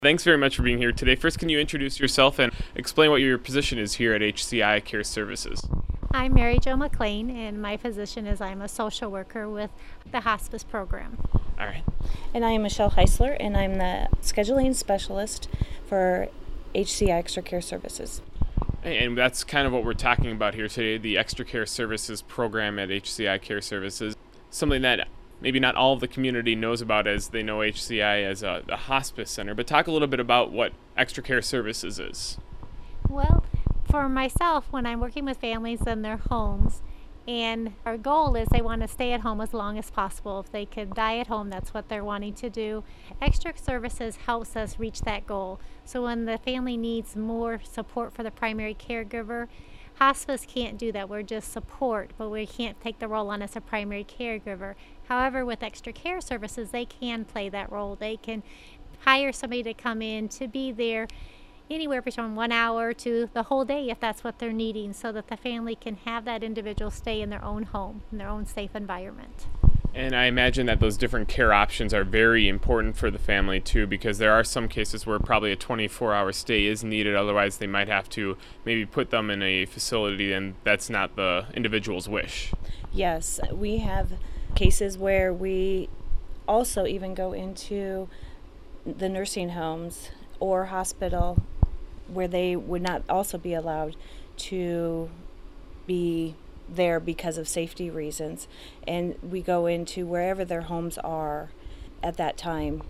Thanks very much for being here today. First, can you introduce yourself and explain what your position is here at HCI Care Services? I'm Mary Jo McLean, and my position is I'm a social worker with the hospice program. All right. And I am Michelle Heisler, and I'm the scheduling specialist for HCI Extra Care Services. And that's kind of what we're talking about here today, the Extra Care Services program at HCI Care Services. Something that maybe not all of the community knows about as they know HCI as a hospice center. But talk a little bit about what Extra Care Services is. Well, for myself, when I'm working with families in their homes, and our goal is they want to stay at home as long as possible. If they could die at home, that's what they're wanting to do. Extra Services helps us reach that goal. So when the family needs more support for the primary caregiver, hospice can't do that. We're just support, but we can't take the role on as a primary caregiver. However, with Extra Care Services, they can play that role. They can hire somebody to come in to be there anywhere between 1 hour to the whole day if that's what they're needing, so that the family can have that individual stay in their own home, in their own safe environment. And I imagine that those different care options are very important for the family too, because there are some cases where probably a 24-hour stay is needed. Otherwise, they might have to maybe put them in a facility, and that's not the individual's wish. Yes, we have cases where we also even go into the nursing homes or hospital where they would not also be allowed to be there because of safety reasons, and we go into wherever their homes are at that time,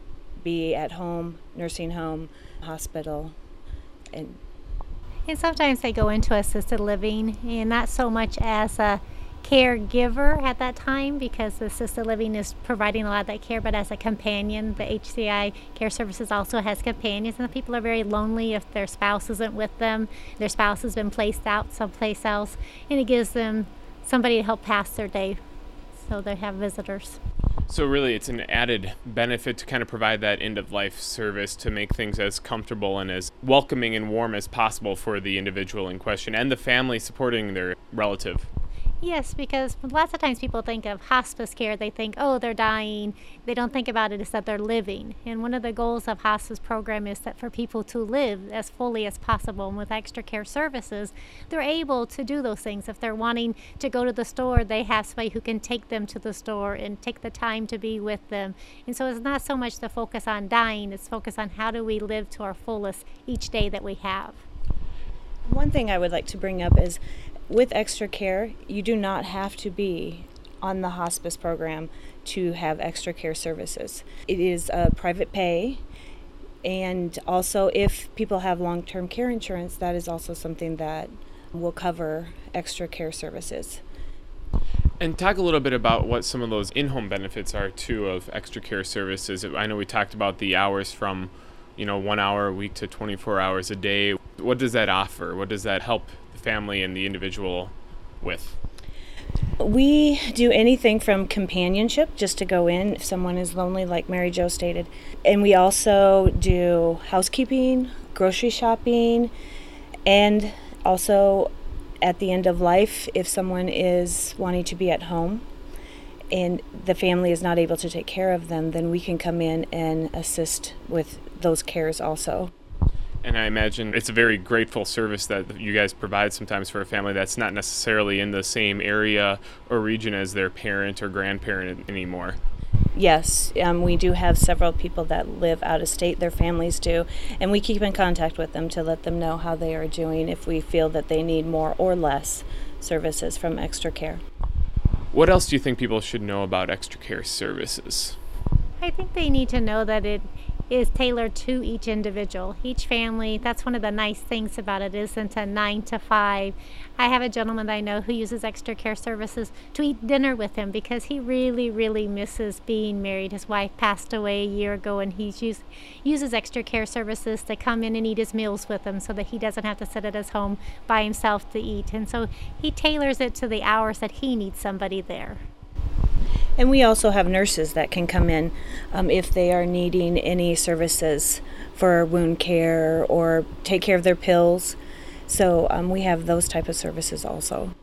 be at home, nursing home, hospital, and sometimes they go into assisted living, and not so much as a caregiver at that time, because the assisted living is providing a lot of that care, but as a companion. The HCI Care Services also has companions, and the people are very lonely if their spouse isn't with them, their spouse has been placed out someplace else, and it gives them somebody to help pass their day, so they have visitors. So really, it's an added benefit to kind of provide that end-of-life service to make things as comfortable and as welcoming and warm as possible for the individual in question and the family supporting their relative. Yes, because lots of times people think of hospice care, they think, oh, they're dying. They don't think about it as that they're living. And one of the goals of hospice program is that for people to live as fully as possible. And with Extra Care Services, they're able to do those things. If they're wanting to go to the store, they have somebody who can take them to the store and take the time to be with them. And so it's not so much the focus on dying, it's focus on how do we live to our fullest each day that we have. one thing I would like to bring up is with Extra Care, you do not have to be on the hospice program to have Extra Care Services. It is private pay, and also if people have long-term care insurance, that is also something that will cover Extra Care Services. And talk a little bit about what some of those in-home benefits are too of Extra Care Services. I know we talked about the hours from 1 hour a week to 24 hours a day. What does that offer? What does that help the family and the individual with? We do anything from companionship, just to go in if someone is lonely, like Mary Jo stated. And we also do housekeeping, grocery shopping, and also at the end of life, if someone is wanting to be at home and the family is not able to take care of them, then we can come in and assist with those cares also. And I imagine it's a very grateful service that you guys provide sometimes for a family that's not necessarily in the same area or region as their parent or grandparent anymore. Yes, we do have several people that live out of state, their families do, and we keep in contact with them to let them know how they are doing if we feel that they need more or less services from Extra Care. What else do you think people should know about Extra Care Services? I think they need to know that it is tailored to each individual, each family. That's one of the nice things about it, isn't a 9 to 5. I have a gentleman that I know who uses Extra Care Services to eat dinner with him because he really, really misses being married. His wife passed away a year ago, and he uses Extra Care Services to come in and eat his meals with him so that he doesn't have to sit at his home by himself to eat. And so he tailors it to the hours that he needs somebody there. And we also have nurses that can come in if they are needing any services for wound care or take care of their pills. So we have those type of services also.